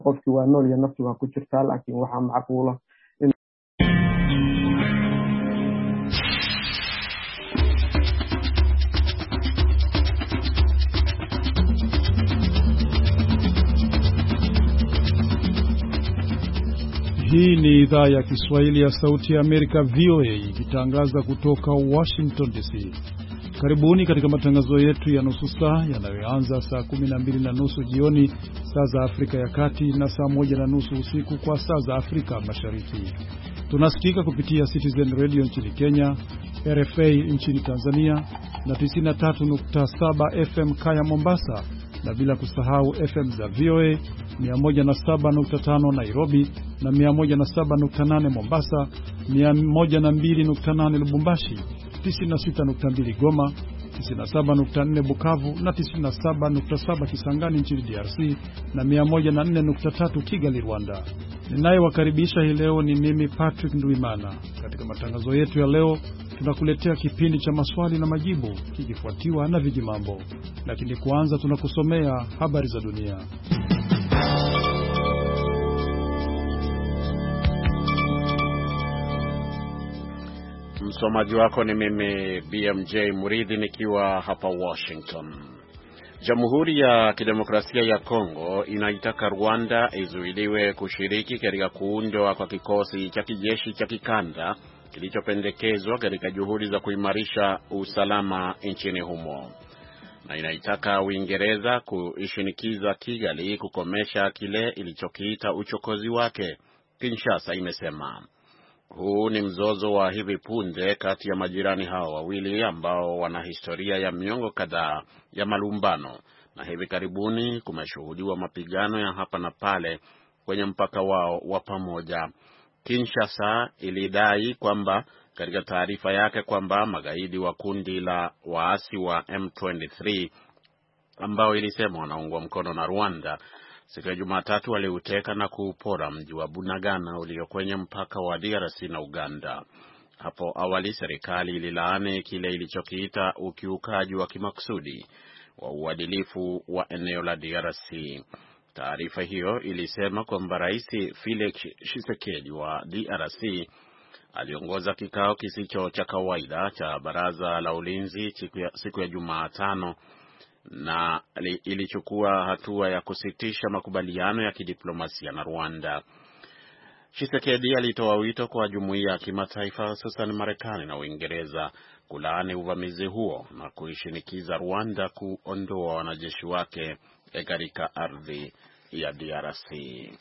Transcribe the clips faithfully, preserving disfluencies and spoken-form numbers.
qofkii waa nool iyo naftu waa ku jirtaa, laakiin waxaa macquula in Hii ni idhaa ya Kiswahili ya Sauti ya Amerika V O A ikitangaza kutoka Washington D C. Karibuni katika matangazo yetu ya nusu saa yanayoanza saa kumi na mbili na nusu jioni saa za Afrika ya Kati na saa moja na nusu usiku kwa saa za Afrika Mashariki. Tunasikika kupitia Citizen Radio nchini Kenya, R F A nchini Tanzania na tisini na tatu nukta saba F M Kaya Mombasa, na bila kusahau F M za V O A mia moja na saba nukta tano Nairobi na mia moja na saba nukta nane Mombasa, mia moja na mbili nukta nane Lubumbashi, tisini na sita nukta mbili Goma, tisini na saba nukta nne Bukavu na tisini na saba nukta saba Kisangani nchini D R C na mia moja na nne nukta tatu Kigali, Rwanda. Ninayewakaribisha hii leo ni mimi Patrick Ndwimana. Katika matangazo yetu ya leo tunakuletea kipindi cha maswali na majibu kikifuatiwa na vijimambo. Lakini kwanza tunakusomea habari za dunia. Msomaji wako ni mimi B M J Muridhi nikiwa hapa Washington. Jamhuri ya Kidemokrasia ya Kongo inaitaka Rwanda izuiliwe kushiriki katika kuundwa kwa kikosi cha kijeshi cha kikanda kilichopendekezwa katika juhudi za kuimarisha usalama nchini humo. Na inaitaka Uingereza kuishinikiza Kigali kukomesha kile ilichokiita uchokozi wake, Kinshasa imesema. Huu ni mzozo wa hivi punde kati ya majirani hao wawili ambao wana historia ya miongo kadhaa ya malumbano, na hivi karibuni kumeshuhudiwa mapigano ya hapa na pale kwenye mpaka wao wa pamoja. Kinshasa ilidai kwamba katika taarifa yake kwamba magaidi wa kundi la waasi wa M ishirini na tatu ambao ilisema wanaungwa mkono na Rwanda siku ya Jumatatu waliuteka na kuupora mji wa Bunagana ulio kwenye mpaka wa D R C na Uganda. Hapo awali serikali ililaani kile ilichokiita ukiukaji wa kimakusudi wa uadilifu wa eneo la D R C. Taarifa hiyo ilisema kwamba Rais Felix Tshisekedi wa D R C aliongoza kikao kisicho cha kawaida cha Baraza la Ulinzi siku ya, siku ya Jumatano na ilichukua hatua ya kusitisha makubaliano ya kidiplomasia na Rwanda. Tshisekedi alitoa wito kwa jumuiya ya kimataifa, hususan Marekani na Uingereza, kulaani uvamizi huo na kuishinikiza Rwanda kuondoa wanajeshi wake katika ardhi ya D R C.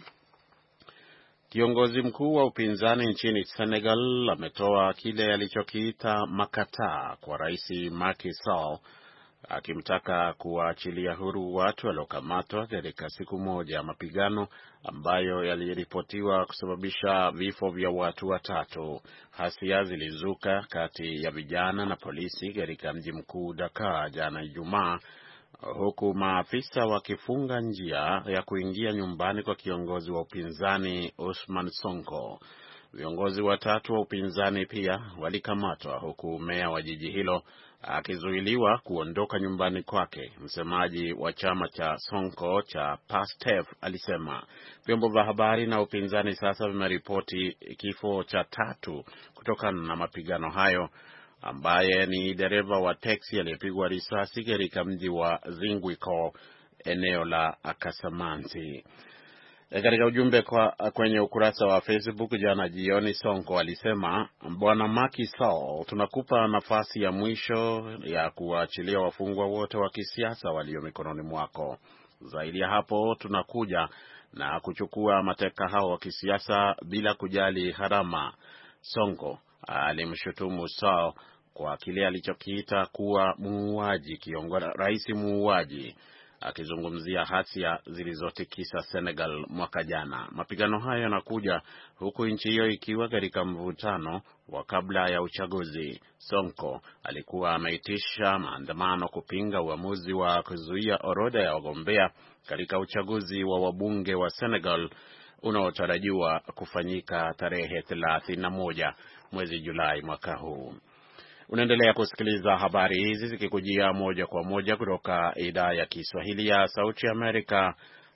Kiongozi mkuu wa upinzani nchini Senegal ametoa kile alichokiita makataa kwa Rais Macky Sall, akimtaka kuachilia huru watu waliokamatwa katika siku moja ya mapigano ambayo yaliripotiwa kusababisha vifo vya watu watatu. Hasia zilizuka kati ya vijana na polisi katika mji mkuu Dakar jana Ijumaa, huku maafisa wakifunga njia ya kuingia nyumbani kwa kiongozi wa upinzani Ousmane Sonko. Viongozi watatu wa upinzani pia walikamatwa, huku meya wa jiji hilo akizuiliwa kuondoka nyumbani kwake. Msemaji wa chama cha Sonko cha Pastef alisema vyombo vya habari na upinzani sasa vimeripoti kifo cha tatu kutokana na mapigano hayo, ambaye ni dereva wa teksi aliyepigwa risasi katika mji wa Zingwiko, eneo la Akasamansi. Katika ujumbe kwa kwenye ukurasa wa Facebook jana jioni, Sonko alisema, Bwana Macky Sall, tunakupa nafasi ya mwisho ya kuachilia wafungwa wote wa kisiasa walio mikononi mwako. Zaidi ya hapo, tunakuja na kuchukua mateka hao wa kisiasa bila kujali gharama. Sonko alimshutumu Sall kwa kile alichokiita kuwa muuaji, kiongozi rais muuaji, akizungumzia hasia zilizotikisa Senegal mwaka jana. Mapigano hayo yanakuja huku nchi hiyo ikiwa katika mvutano wa kabla ya uchaguzi. Sonko alikuwa ameitisha maandamano kupinga uamuzi wa kuzuia orodha ya wagombea katika uchaguzi wa wabunge wa Senegal unaotarajiwa kufanyika tarehe thelathini na moja mwezi Julai mwaka huu. Unaendelea kusikiliza habari hizi zikikujia moja kwa moja kutoka idhaa ya Kiswahili ya Sauti ya Amerika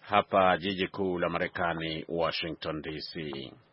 hapa jiji kuu la Marekani, Washington D C.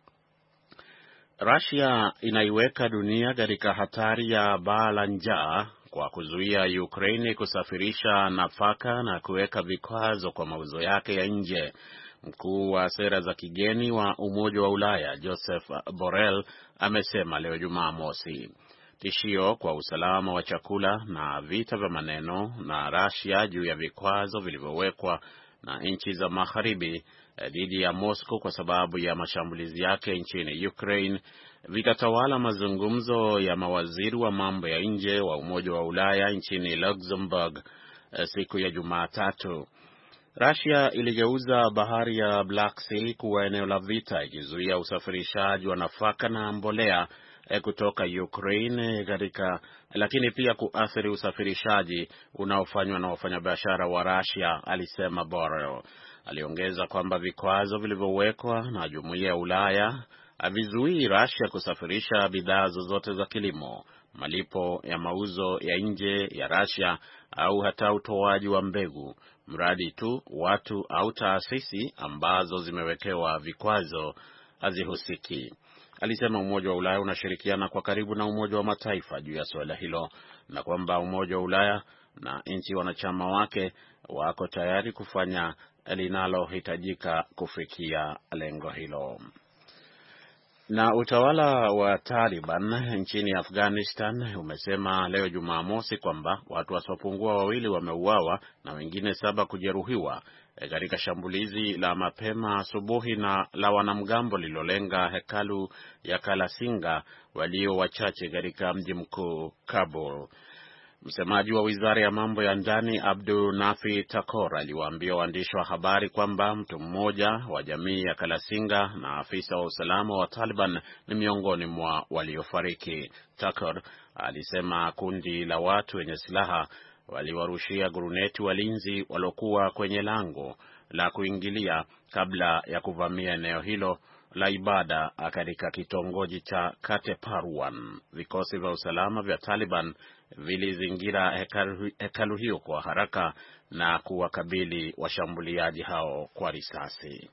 Russia inaiweka dunia katika hatari ya baa la njaa kwa kuzuia Ukraine kusafirisha nafaka na kuweka vikwazo kwa mauzo yake ya nje. Mkuu wa sera za kigeni wa Umoja wa Ulaya Joseph Borrell amesema leo Jumamosi tishio kwa usalama wa chakula na vita vya maneno na Russia juu ya vikwazo vilivyowekwa na nchi za magharibi dhidi ya Moscow kwa sababu ya mashambulizi yake nchini Ukraine vitatawala mazungumzo ya mawaziri wa mambo ya nje wa Umoja wa Ulaya nchini Luxembourg siku ya Jumatatu. Russia iligeuza bahari ya Black Sea kuwa eneo la vita, ikizuia usafirishaji wa nafaka na mbolea kutoka Ukraine katika, lakini pia kuathiri usafirishaji unaofanywa na wafanyabiashara wa Russia, alisema Borrell. Aliongeza kwamba vikwazo vilivyowekwa na Jumuiya ya Ulaya havizuii Russia kusafirisha bidhaa zozote za kilimo, malipo ya mauzo ya nje ya Russia au hata utoaji wa mbegu, mradi tu watu au taasisi ambazo zimewekewa vikwazo hazihusiki. Alisema Umoja wa Ulaya unashirikiana kwa karibu na Umoja wa Mataifa juu ya suala hilo na kwamba Umoja wa Ulaya na nchi wanachama wake wako tayari kufanya linalohitajika kufikia lengo hilo. Na utawala wa Taliban nchini Afghanistan umesema leo Jumamosi kwamba watu wasiopungua wawili wameuawa na wengine saba kujeruhiwa katika shambulizi la mapema asubuhi na la wanamgambo lilolenga hekalu ya Kalasinga walio wachache katika mji mkuu Kabul. Msemaji wa Wizara ya Mambo ya Ndani Abdul Nafi Takor aliwaambia waandishi wa habari kwamba mtu mmoja wa jamii ya Kalasinga na afisa wa usalama wa Taliban ni miongoni mwa waliofariki. Takor alisema kundi la watu wenye silaha waliwarushia guruneti walinzi waliokuwa kwenye lango la kuingilia kabla ya kuvamia eneo hilo la ibada katika kitongoji cha Kateparwan. Vikosi vya usalama vya Taliban vilizingira hekalu, hekalu hiyo kwa haraka na kuwakabili washambuliaji hao kwa risasi.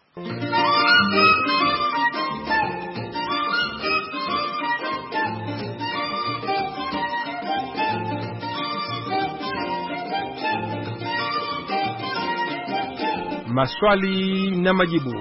Maswali na majibu.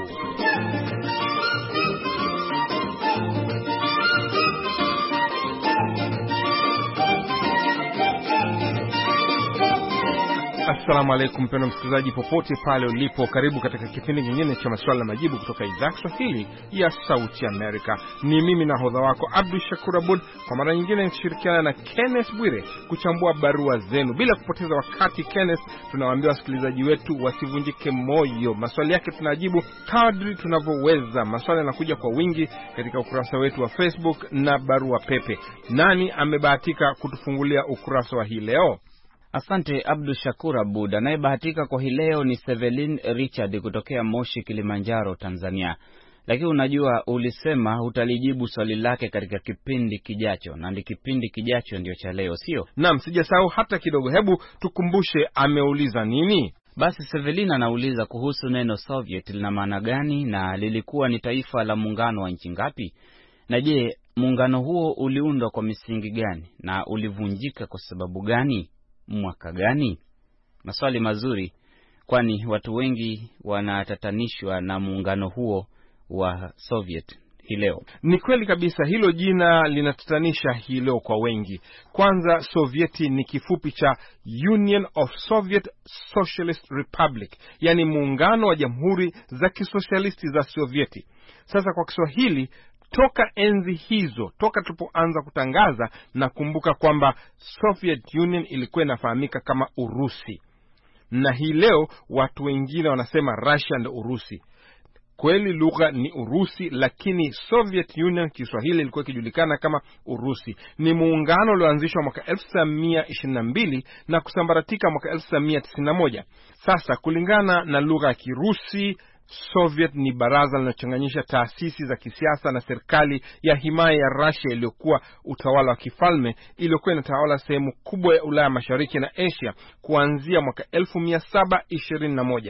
Assalamu alaikum mpendwa msikilizaji popote pale ulipo, karibu katika kipindi kingine cha maswali na majibu kutoka idhaa ya Kiswahili ya Sauti Amerika. Ni mimi nahodha wako Abdul Shakur Abud, kwa mara nyingine nikishirikiana na Kenneth Bwire kuchambua barua zenu. Bila kupoteza wakati, Kenneth, tunawaambia wasikilizaji wetu wasivunjike moyo. Maswali yake tunajibu kadri tunavyoweza. Maswali yanakuja kwa wingi katika ukurasa wetu wa Facebook na barua pepe. Nani amebahatika kutufungulia ukurasa wa hii leo? Asante Abdul Shakur Abud. Anayebahatika kwa hii leo ni Sevelin Richard kutokea Moshi, Kilimanjaro, Tanzania. Lakini unajua ulisema utalijibu swali lake katika kipindi kijacho, na ndi kipindi kijacho ndio cha leo, sio? Naam, sijasahau hata kidogo. Hebu tukumbushe ameuliza nini? Basi Sevelin anauliza kuhusu neno Soviet lina maana gani, na lilikuwa ni taifa la muungano wa nchi ngapi? Na je, muungano huo uliundwa kwa misingi gani na ulivunjika kwa sababu gani? Mwaka gani? Maswali mazuri, kwani watu wengi wanatatanishwa na muungano huo wa Soviet hii leo. Ni kweli kabisa, hilo jina linatatanisha hii leo kwa wengi. Kwanza, Sovieti ni kifupi cha Union of Soviet Socialist Republic, yani muungano wa jamhuri za kisosialisti za Sovieti. Sasa kwa Kiswahili, toka enzi hizo, toka tulipoanza kutangaza, na kumbuka kwamba Soviet Union ilikuwa inafahamika kama Urusi, na hii leo watu wengine wanasema Russia ndio Urusi. Kweli lugha ni Urusi, lakini Soviet Union Kiswahili ilikuwa ikijulikana kama Urusi. Ni muungano ulioanzishwa mwaka elfu tisa mia ishirini na mbili na kusambaratika mwaka elfu tisa mia tisini na moja. Sasa kulingana na lugha ya Kirusi, Soviet ni baraza linalochanganyisha taasisi za kisiasa na serikali ya himaya ya Russia iliyokuwa utawala wa kifalme, iliyokuwa inatawala sehemu kubwa ya Ulaya Mashariki na Asia kuanzia mwaka elfu mia saba ishirini na moja.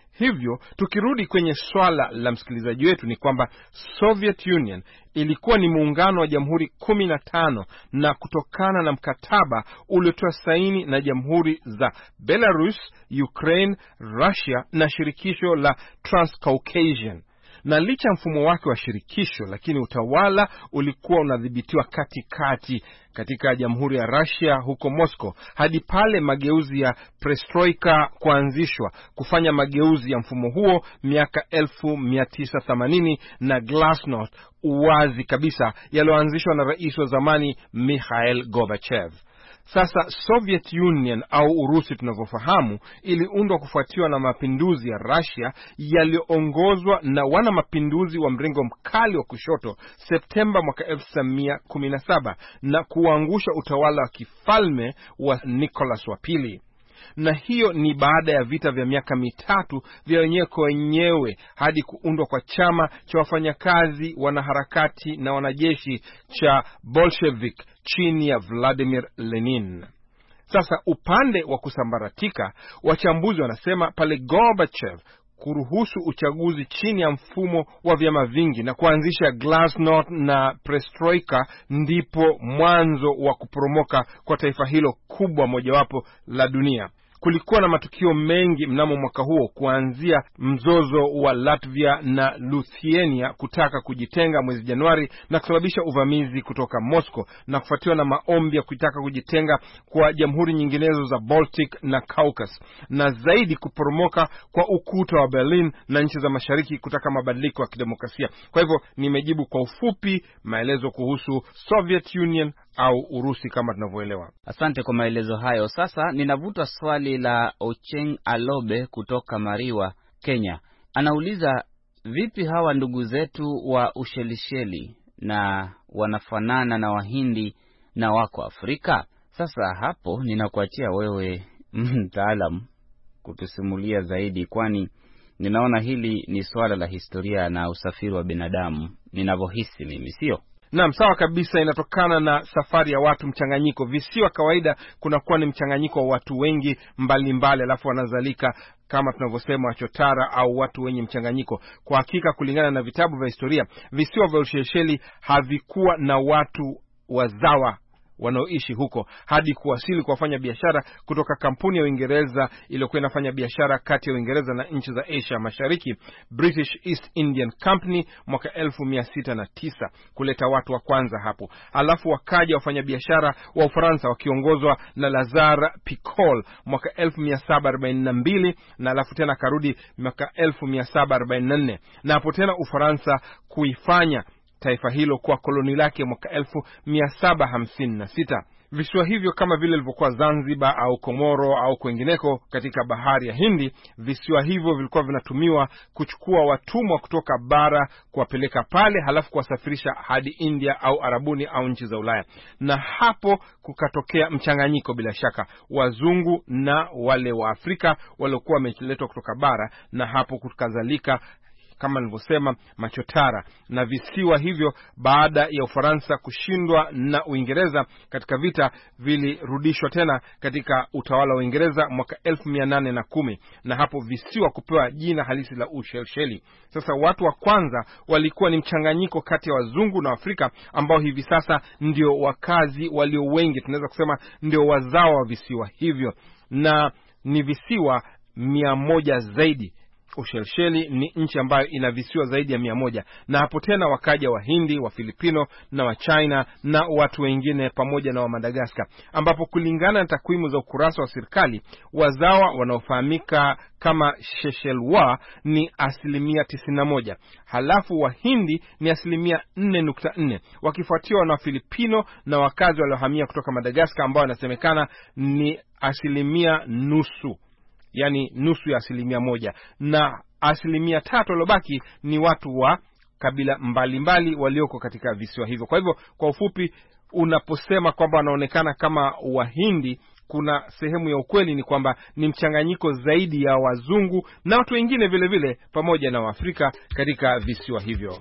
Hivyo tukirudi kwenye swala la msikilizaji wetu ni kwamba Soviet Union ilikuwa ni muungano wa jamhuri kumi na tano, na kutokana na mkataba uliotoa saini na jamhuri za Belarus, Ukraine, Russia na shirikisho la Transcaucasian. Na licha mfumo wake wa shirikisho, lakini utawala ulikuwa unadhibitiwa katikati katika jamhuri ya Russia huko Moscow, hadi pale mageuzi ya perestroika kuanzishwa kufanya mageuzi ya mfumo huo miaka elfu mia tisa themanini na glasnost uwazi kabisa yalioanzishwa na rais wa zamani Mikhail Gorbachev. Sasa Soviet Union au Urusi tunavyofahamu iliundwa kufuatiwa na mapinduzi ya Russia yaliyoongozwa na wana mapinduzi wa mrengo mkali wa kushoto Septemba mwaka elfu tisa mia kumi na saba na kuangusha utawala wa kifalme wa Nicholas wa pili. Na hiyo ni baada ya vita vya miaka mitatu vya wenyewe kwa wenyewe hadi kuundwa kwa chama cha wafanyakazi, wanaharakati na wanajeshi cha Bolshevik chini ya Vladimir Lenin. Sasa upande wa kusambaratika, wachambuzi wanasema pale Gorbachev kuruhusu uchaguzi chini ya mfumo wa vyama vingi na kuanzisha glasnost na perestroika, ndipo mwanzo wa kuporomoka kwa taifa hilo kubwa mojawapo la dunia. Kulikuwa na matukio mengi mnamo mwaka huo, kuanzia mzozo wa Latvia na Lithuania kutaka kujitenga mwezi Januari na kusababisha uvamizi kutoka Moscow, na kufuatiwa na maombi ya kutaka kujitenga kwa jamhuri nyinginezo za Baltic na Caucasus, na zaidi kuporomoka kwa ukuta wa Berlin na nchi za mashariki kutaka mabadiliko ya kidemokrasia. Kwa hivyo nimejibu kwa ufupi maelezo kuhusu Soviet Union au Urusi kama tunavyoelewa. Asante kwa maelezo hayo. Sasa ninavuta swali la Ocheng Alobe kutoka Mariwa, Kenya. Anauliza, vipi hawa ndugu zetu wa Ushelisheli na wanafanana na Wahindi na wako Afrika? Sasa hapo ninakuachia wewe mtaalamu kutusimulia zaidi, kwani ninaona hili ni swala la historia na usafiri wa binadamu ninavyohisi mimi, sio? Naam, sawa kabisa. Inatokana na safari ya watu, mchanganyiko. Visiwa kawaida kunakuwa ni mchanganyiko wa watu wengi mbalimbali, alafu wanazalika kama tunavyosema wachotara au watu wenye mchanganyiko. Kwa hakika, kulingana na vitabu vya historia, visiwa vya Ushelisheli havikuwa na watu wazawa wanaoishi huko hadi kuwasili kuwafanya biashara kutoka kampuni ya Uingereza iliyokuwa inafanya biashara kati ya Uingereza na nchi za Asia Mashariki, British East Indian Company, mwaka elfu mia sita na tisa kuleta watu wa kwanza hapo. Alafu wakaja wafanya biashara wa Ufaransa wakiongozwa na Lazare Picot mwaka elfu mia saba arobaini na mbili, na alafu tena karudi mwaka elfu mia saba arobaini na nne, na hapo tena Ufaransa kuifanya taifa hilo kwa koloni lake mwaka elfu mia saba hamsini na sita. Visiwa hivyo kama vile ilivyokuwa Zanzibar au Komoro au kwengineko katika bahari ya Hindi, visiwa hivyo vilikuwa vinatumiwa kuchukua watumwa kutoka bara kuwapeleka pale, halafu kuwasafirisha hadi India au Arabuni au nchi za Ulaya. Na hapo kukatokea mchanganyiko bila shaka, wazungu na wale wa Afrika waliokuwa wameletwa kutoka bara, na hapo kukazalika kama nilivyosema machotara. Na visiwa hivyo baada ya Ufaransa kushindwa na Uingereza katika vita, vilirudishwa tena katika utawala wa Uingereza mwaka elfu mia nane na kumi, na hapo visiwa kupewa jina halisi la Ushelisheli. Sasa watu wa kwanza walikuwa ni mchanganyiko kati ya wazungu na Afrika, ambao hivi sasa ndio wakazi walio wengi, tunaweza kusema ndio wazao wa visiwa hivyo, na ni visiwa mia moja zaidi. Ushelisheli ni nchi ambayo ina visiwa zaidi ya mia moja, na hapo tena wakaja Wahindi, wa Filipino na wa China na watu wengine pamoja na wa Madagascar, ambapo kulingana na takwimu za ukurasa wa serikali, wazawa wanaofahamika kama Sheshelwa ni asilimia tisini na moja, halafu Wahindi ni asilimia nne nukta nne, wakifuatiwa na Filipino na wakazi waliohamia kutoka Madagascar ambao wanasemekana ni asilimia nusu, yani nusu ya asilimia moja, na asilimia tatu waliobaki ni watu wa kabila mbalimbali walioko katika visiwa hivyo. Kwa hivyo kwa ufupi, unaposema kwamba wanaonekana kama Wahindi, kuna sehemu ya ukweli ni kwamba ni mchanganyiko zaidi ya wazungu na watu wengine vile vile pamoja na Waafrika katika visiwa hivyo.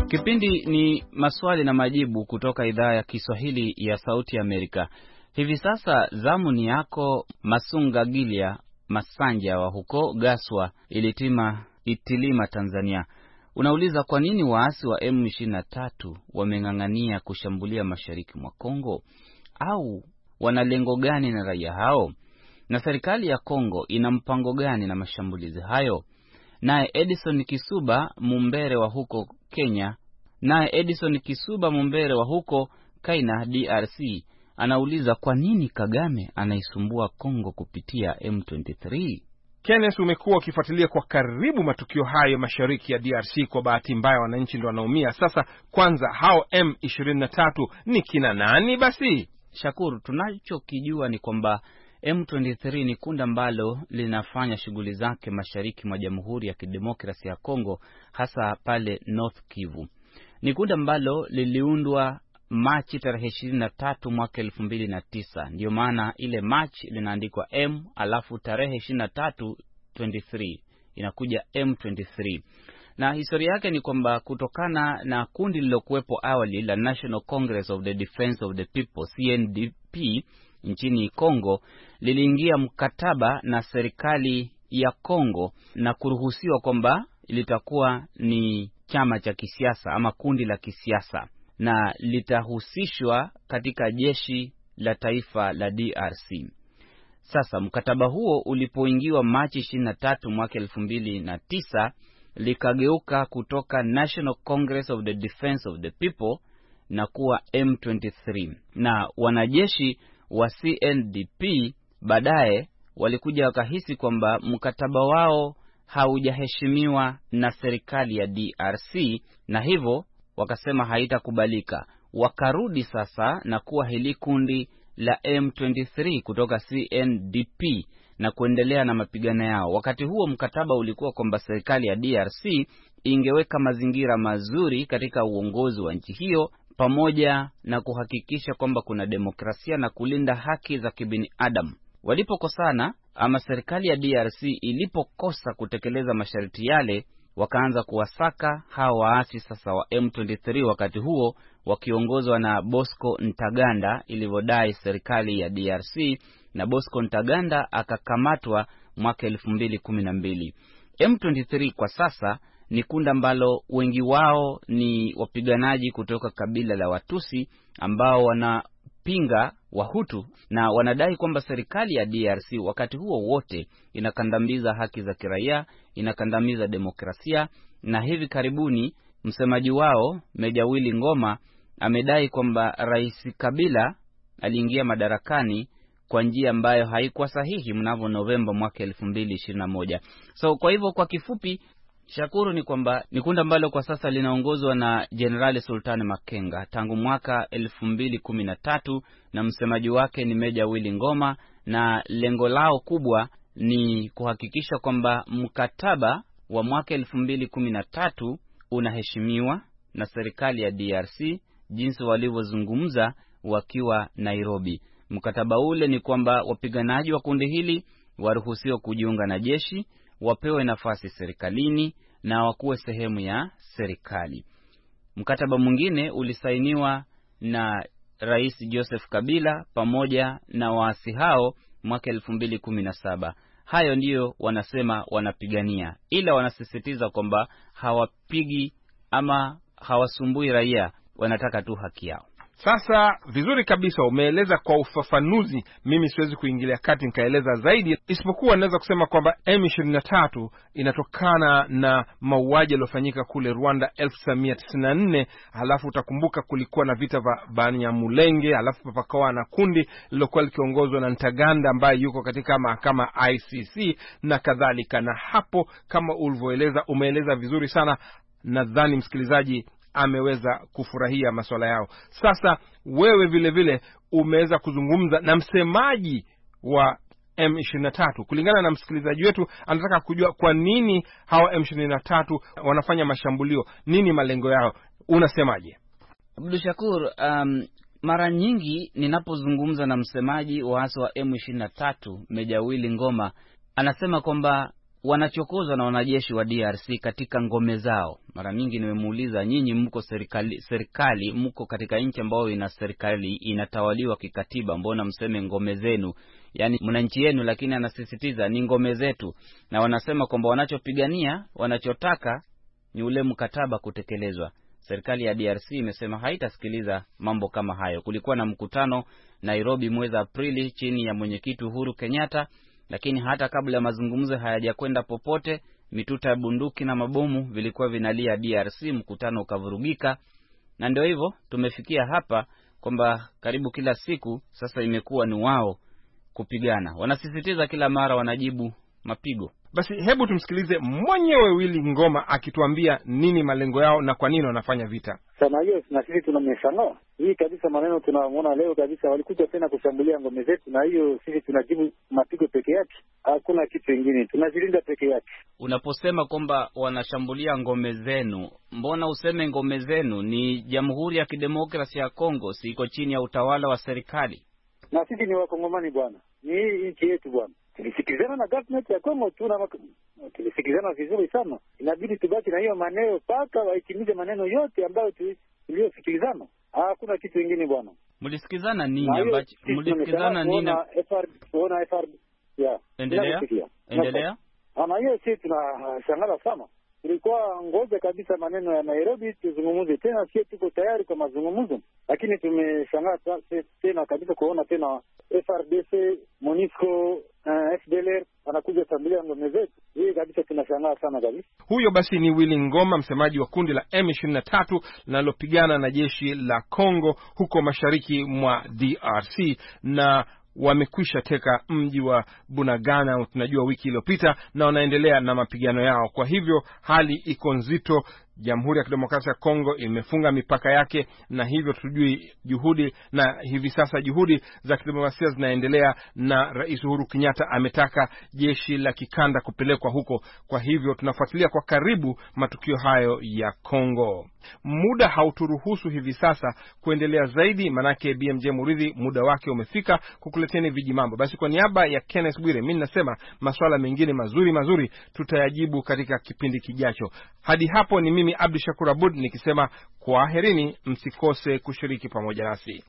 Kipindi ni maswali na majibu kutoka idhaa ya Kiswahili ya Sauti ya Amerika. Hivi sasa zamu ni yako Masunga Gilia Masanja wa huko Gaswa Ilitima Itilima Tanzania. Unauliza kwa nini waasi wa M ishirini na tatu wameng'ang'ania kushambulia mashariki mwa Kongo, au wana lengo gani na raia hao, na serikali ya Kongo ina mpango gani na mashambulizi hayo? Naye Edison Kisuba Mumbere wa huko Kenya, naye Edison Kisuba Mumbere wa huko Kaina D R C anauliza kwa nini Kagame anaisumbua Kongo kupitia M ishirini na tatu. Kenneth, umekuwa ukifuatilia kwa karibu matukio hayo mashariki ya D R C. Kwa bahati mbaya wananchi ndio wanaumia. Sasa kwanza, hao M ishirini na tatu ni kina nani basi? Shakuru, tunachokijua ni kwamba M ishirini na tatu ni kundi ambalo linafanya shughuli zake mashariki mwa Jamhuri ya Kidemokrasia ya Kongo, hasa pale North Kivu. Ni kundi ambalo liliundwa Machi tarehe ishirini na tatu mwaka elfu mbili na tisa. Ndio maana ile Machi linaandikwa M, alafu tarehe ishirini na tatu ishirini na tatu inakuja M ishirini na tatu. Na historia yake ni kwamba kutokana na kundi lilokuwepo awali la National Congress of the Defense of the People C N D P nchini Kongo, liliingia mkataba na serikali ya Kongo na kuruhusiwa kwamba litakuwa ni chama cha kisiasa ama kundi la kisiasa, na litahusishwa katika jeshi la taifa la D R C. Sasa mkataba huo ulipoingiwa Machi ishirini na tatu mwaka elfu mbili na tisa, likageuka kutoka National Congress of the Defense of the People na kuwa M ishirini na tatu. Na wanajeshi wa C N D P baadaye walikuja wakahisi kwamba mkataba wao haujaheshimiwa na serikali ya D R C, na hivyo wakasema haitakubalika. Wakarudi sasa na kuwa hili kundi la M ishirini na tatu kutoka C N D P na kuendelea na mapigano yao. Wakati huo mkataba ulikuwa kwamba serikali ya D R C ingeweka mazingira mazuri katika uongozi wa nchi hiyo, pamoja na kuhakikisha kwamba kuna demokrasia na kulinda haki za kibinadamu. Walipokosana, ama serikali ya D R C ilipokosa kutekeleza masharti yale, wakaanza kuwasaka hawa waasi sasa wa M ishirini na tatu, wakati huo wakiongozwa na Bosco Ntaganda ilivyodai serikali ya D R C, na Bosco Ntaganda akakamatwa mwaka elfu mbili kumi na mbili. M ishirini na tatu kwa sasa ni kundi ambalo wengi wao ni wapiganaji kutoka kabila la Watusi ambao wanapinga Wahutu, na wanadai kwamba serikali ya D R C wakati huo wote inakandamiza haki za kiraia, inakandamiza demokrasia. Na hivi karibuni msemaji wao Meja Willy Ngoma amedai kwamba Rais Kabila aliingia madarakani kwa njia ambayo haikuwa sahihi mnamo Novemba mwaka elfu mbili ishirini na moja. So kwa hivyo kwa kifupi, Shakuru, ni kwamba ni kundi ambalo kwa sasa linaongozwa na Generali Sultani Makenga tangu mwaka elfu mbili kumi na tatu, na msemaji wake ni Meja Willy Ngoma, na lengo lao kubwa ni kuhakikisha kwamba mkataba wa mwaka elfu mbili kumi na tatu unaheshimiwa na serikali ya D R C jinsi walivyozungumza wakiwa Nairobi. Mkataba ule ni kwamba wapiganaji wa kundi hili waruhusiwa kujiunga na jeshi, wapewe nafasi serikalini na wakuwe sehemu ya serikali. Mkataba mwingine ulisainiwa na Rais Joseph Kabila pamoja na waasi hao mwaka elfu mbili kumi na saba. Hayo ndiyo wanasema wanapigania, ila wanasisitiza kwamba hawapigi ama hawasumbui raia, wanataka tu haki yao. Sasa vizuri kabisa umeeleza kwa ufafanuzi, mimi siwezi kuingilia kati nikaeleza zaidi, isipokuwa naweza kusema kwamba M ishirini na tatu inatokana na mauaji yaliyofanyika kule Rwanda elfu tisa mia tisini na nne. Halafu utakumbuka kulikuwa na vita vya Banyamulenge, halafu papakawa na kundi lilokuwa likiongozwa na Ntaganda ambaye yuko katika mahakama I C C na kadhalika. Na hapo kama ulivyoeleza, umeeleza vizuri sana, nadhani msikilizaji ameweza kufurahia masuala yao. Sasa wewe vile vile umeweza kuzungumza na msemaji wa M ishirini na tatu. Kulingana na msikilizaji wetu, anataka kujua kwa nini hawa M ishirini na tatu wanafanya mashambulio, nini malengo yao. Unasemaje? Abdul Shakur, um, mara nyingi ninapozungumza na msemaji wa waasi wa M ishirini na tatu Meja Willy Ngoma, anasema kwamba wanachokozwa na wanajeshi wa D R C katika ngome zao. Mara nyingi nimemuuliza, nyinyi mko serikali, serikali mko katika nchi ambayo ina serikali inatawaliwa kikatiba, mbona mseme ngome zenu? Yaani mna nchi yenu, lakini anasisitiza ni ngome zetu, na wanasema kwamba wanachopigania, wanachotaka ni ule mkataba kutekelezwa. Serikali ya D R C imesema haitasikiliza mambo kama hayo. Kulikuwa na mkutano Nairobi mwezi Aprili chini ya mwenyekiti Uhuru Kenyatta, lakini hata kabla ya mazungumzo hayajakwenda popote, mituta ya bunduki na mabomu vilikuwa vinalia D R C, mkutano ukavurugika. Na ndio hivyo tumefikia hapa kwamba karibu kila siku sasa imekuwa ni wao kupigana. Wanasisitiza kila mara, wanajibu mapigo. Basi hebu tumsikilize mwenyewe Willy Ngoma akituambia nini malengo yao na kwa nini wanafanya vita. Sana hiyo na sisi tunameshano. Hii kabisa maneno tunaona leo kabisa walikuja tena kushambulia ngome zetu, na hiyo sisi tunajibu mapigo peke yake. Hakuna kitu kingine. Tunajilinda peke yake. Unaposema kwamba wanashambulia ngome zenu, mbona useme ngome zenu? Ni Jamhuri ya Kidemokrasia ya Kongo, si iko chini ya utawala wa serikali? Na sisi ni Wakongomani bwana. Ni hii nchi yetu bwana. Tulisikilizana na government ya Kongo tu, na tulisikilizana vizuri sana. Inabidi tubaki na hiyo maneno paka waitimize maneno yote ambayo tuliyosikilizana. Hakuna kitu kingine bwana. Mlisikizana nini ambacho mlisikizana nini? Na F R kuona F R ya. Endelea. Endelea. Ana hiyo sisi tunashangaa sana. Tulikuwa ngoja kabisa maneno ya Nairobi tuzungumze tena, sisi tuko tayari kwa mazungumzo, lakini tumeshangaa tena kabisa kuona tena F R D C, MONUSCO, uh, F D L R anakuja kushambulia ngome zetu. Hii kabisa tunashangaa sana kabisa. Huyo basi ni Willy Ngoma, msemaji wa kundi la M ishirini na tatu linalopigana na jeshi la Kongo huko mashariki mwa D R C, na wamekwisha teka mji wa Bunagana tunajua wiki iliyopita, na wanaendelea na mapigano yao. Kwa hivyo hali iko nzito. Jamhuri ya Kidemokrasia ya Kongo imefunga mipaka yake, na hivyo tujui juhudi, na hivi sasa juhudi za kidiplomasia zinaendelea, na Rais Uhuru Kenyatta ametaka jeshi la kikanda kupelekwa huko. Kwa hivyo tunafuatilia kwa karibu matukio hayo ya Kongo. Muda hauturuhusu hivi sasa kuendelea zaidi, manake B M J Muridhi muda wake umefika kukuleteni viji mambo. Basi kwa niaba ya Kenneth Bwire, mimi nasema masuala mengine mazuri mazuri tutayajibu katika kipindi kijacho. Hadi hapo ni mimi Abdi Shakur Abud nikisema kwaherini, msikose kushiriki pamoja nasi.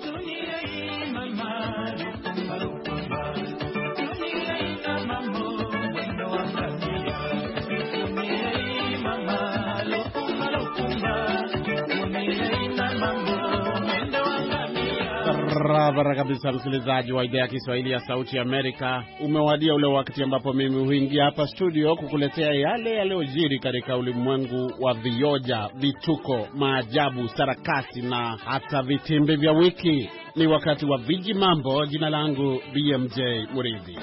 Barabara kabisa, msikilizaji wa idhaa ya Kiswahili ya Sauti ya Amerika. Umewadia ule wakati ambapo mimi huingia hapa studio kukuletea yale yaliyojiri katika ulimwengu wa vioja, vituko, maajabu, sarakasi na hata vitimbi vya wiki. Ni wakati wa viji mambo. Jina langu B M J Muridhi.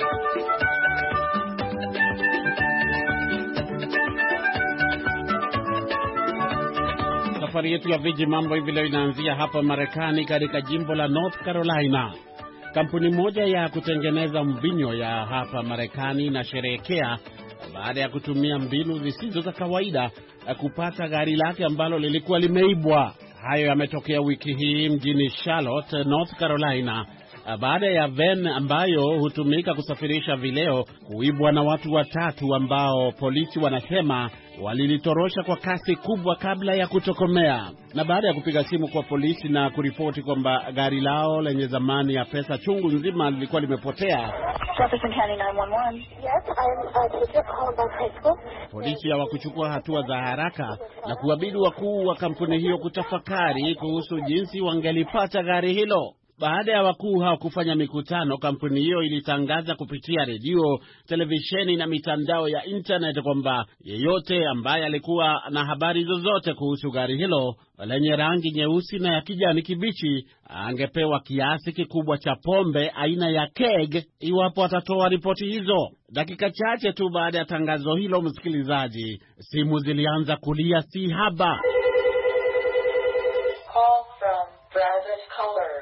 Safari yetu ya viji mambo hivi leo inaanzia hapa Marekani, katika jimbo la North Carolina. Kampuni moja ya kutengeneza mvinyo ya hapa Marekani inasherehekea baada ya kutumia mbinu zisizo za kawaida kupata gari lake ambalo lilikuwa limeibwa. Hayo yametokea wiki hii mjini Charlotte, North Carolina, baada ya van ambayo hutumika kusafirisha vileo kuibwa na watu watatu ambao polisi wanasema walilitorosha kwa kasi kubwa kabla ya kutokomea. Na baada ya kupiga simu kwa polisi na kuripoti kwamba gari lao lenye zamani ya pesa chungu nzima lilikuwa limepotea, polisi hawakuchukua hatua za haraka na kuwabidi wakuu wa kampuni hiyo kutafakari kuhusu jinsi wangelipata gari hilo. Baada ya wakuu hao kufanya mikutano, kampuni hiyo ilitangaza kupitia redio, televisheni na mitandao ya internet kwamba yeyote ambaye alikuwa na habari zozote kuhusu gari hilo lenye rangi nyeusi na ya kijani kibichi angepewa kiasi kikubwa cha pombe aina ya keg iwapo atatoa ripoti hizo. Dakika chache tu baada ya tangazo hilo, msikilizaji, simu zilianza kulia si haba. Call from Brazos Color.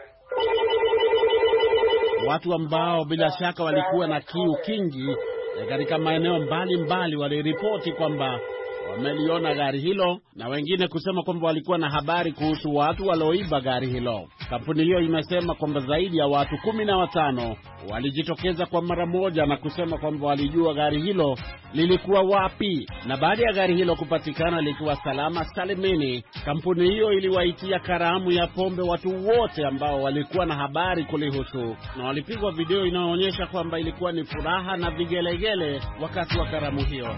Watu ambao bila shaka walikuwa na kiu kingi katika maeneo mbalimbali waliripoti kwamba wameliona gari hilo na wengine kusema kwamba walikuwa na habari kuhusu watu walioiba gari hilo. Kampuni hiyo imesema kwamba zaidi ya watu kumi na watano walijitokeza kwa mara moja na kusema kwamba walijua gari hilo lilikuwa wapi. Na baada ya gari hilo kupatikana likiwa salama salimini, kampuni hiyo iliwaitia karamu ya pombe watu wote ambao walikuwa na habari kulihusu, na walipigwa video inayoonyesha kwamba ilikuwa ni furaha na vigelegele wakati wa karamu hiyo.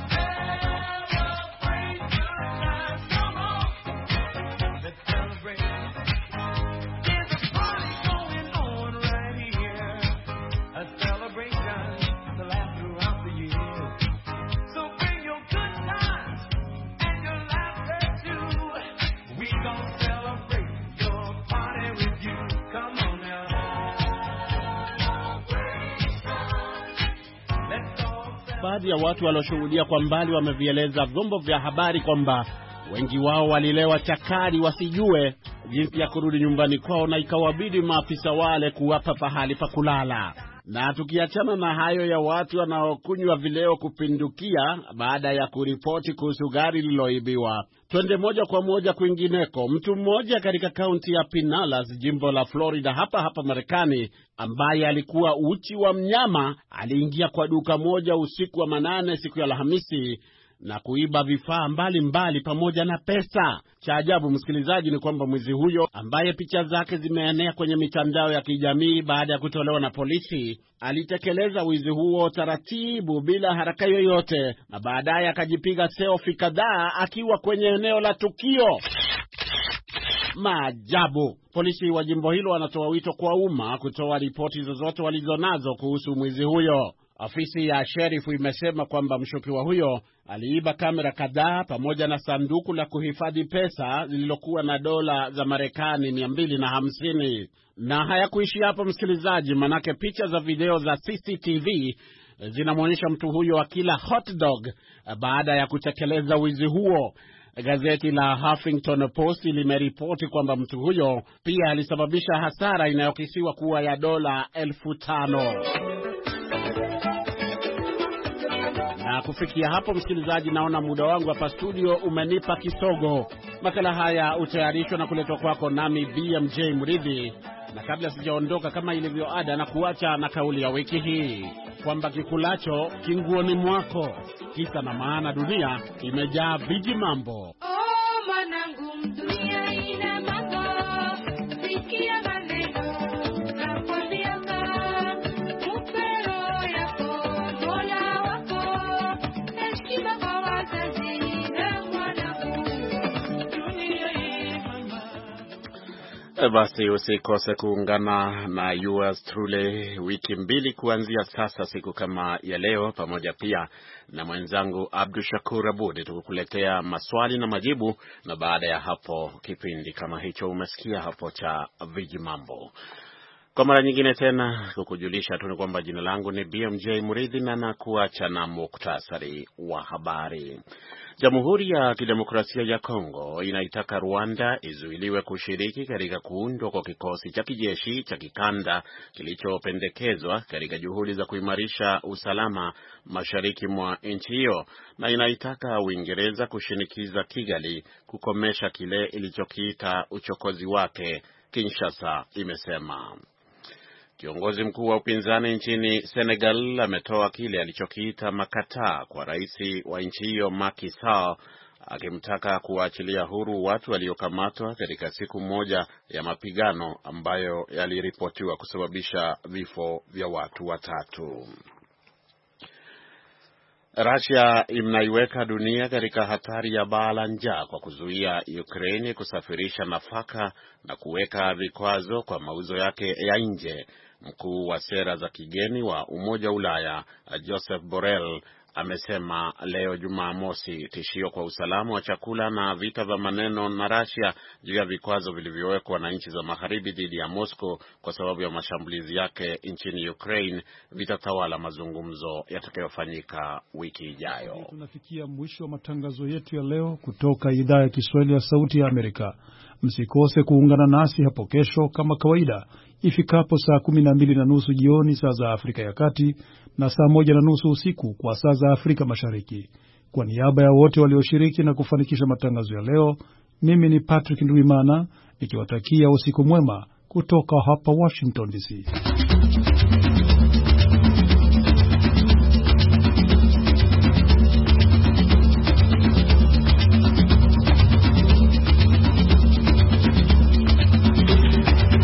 Baadhi ya watu walioshuhudia kwa mbali wamevieleza vyombo vya habari kwamba wengi wao walilewa chakari wasijue jinsi ya kurudi nyumbani kwao, na ikawabidi maafisa wale kuwapa pahali pa kulala. Na tukiachana na hayo ya watu wanaokunywa vileo kupindukia baada ya kuripoti kuhusu gari lililoibiwa, twende moja kwa moja kwingineko. Mtu mmoja katika kaunti ya Pinellas, jimbo la Florida hapa hapa Marekani, ambaye alikuwa uchi wa mnyama, aliingia kwa duka moja usiku wa manane siku ya Alhamisi na kuiba vifaa mbalimbali pamoja na pesa. Cha ajabu, msikilizaji, ni kwamba mwizi huyo ambaye picha zake zimeenea kwenye mitandao ya kijamii baada ya kutolewa na polisi, alitekeleza wizi huo taratibu bila haraka yoyote, na baadaye akajipiga selfie kadhaa akiwa kwenye eneo la tukio. Maajabu. Polisi wa jimbo hilo wanatoa wito kwa umma kutoa ripoti zozote walizonazo kuhusu mwizi huyo. Afisi ya sherifu imesema kwamba mshukiwa huyo aliiba kamera kadhaa pamoja na sanduku la kuhifadhi pesa lililokuwa na dola za Marekani mia mbili na hamsini. Na hayakuishi hapo, msikilizaji, manake picha za video za C C T V zinamwonyesha mtu huyo akila hot dog baada ya kutekeleza wizi huo. Gazeti la Huffington Post limeripoti kwamba mtu huyo pia alisababisha hasara inayokisiwa kuwa ya dola elfu tano. Na kufikia hapo, msikilizaji, naona muda wangu hapa studio umenipa kisogo. Makala haya utayarishwa na kuletwa kwako nami B M J Mridhi. Na kabla sijaondoka, kama ilivyo ada, na kuacha na kauli ya wiki hii kwamba kikulacho kinguoni mwako. Kisa na maana, dunia imejaa viji mambo. Oh, manangu, dunia ina mambo. Sikia maneno na kuambianga, upendo yako Mola wako, heshima kwa wazazi na mwanangu, dunia ina mambo. Basi usikose kuungana na yours truly wiki mbili kuanzia sasa, siku kama ya leo, pamoja pia na mwenzangu Abdul Shakur Abud, tukukuletea maswali na majibu, na baada ya hapo kipindi kama hicho umesikia hapo cha viji mambo. Kwa mara nyingine tena kukujulisha tu ni kwamba jina langu ni B M J Mridhi, na nakuacha na muktasari wa habari. Jamhuri ya Kidemokrasia ya Kongo inaitaka Rwanda izuiliwe kushiriki katika kuundwa kwa kikosi cha kijeshi cha kikanda kilichopendekezwa katika juhudi za kuimarisha usalama mashariki mwa nchi hiyo, na inaitaka Uingereza kushinikiza Kigali kukomesha kile ilichokiita uchokozi wake, Kinshasa imesema. Kiongozi mkuu wa upinzani nchini Senegal ametoa kile alichokiita makataa kwa rais wa nchi hiyo Macky Sall, akimtaka kuachilia huru watu waliokamatwa katika siku moja ya mapigano ambayo yaliripotiwa kusababisha vifo vya watu watatu. Russia inaiweka dunia katika hatari ya baa la njaa kwa kuzuia Ukraine kusafirisha nafaka na kuweka vikwazo kwa mauzo yake ya nje. Mkuu wa sera za kigeni wa Umoja wa Ulaya Joseph Borrell amesema leo Jumamosi tishio kwa usalama wa chakula na vita vya maneno na Russia juu ya vikwazo vilivyowekwa na nchi za magharibi dhidi ya Moscow kwa sababu ya mashambulizi yake nchini Ukraine vitatawala mazungumzo yatakayofanyika wiki ijayo. Tunafikia mwisho wa matangazo yetu ya leo kutoka idhaa ya Kiswahili ya Sauti ya Amerika. Msikose kuungana nasi hapo kesho kama kawaida ifikapo saa kumi na mbili na nusu jioni saa za Afrika ya Kati na saa moja na nusu usiku kwa saa za Afrika Mashariki. Kwa niaba ya wote walioshiriki na kufanikisha matangazo ya leo, mimi ni Patrick Ndwimana nikiwatakia usiku mwema kutoka hapa Washington D C.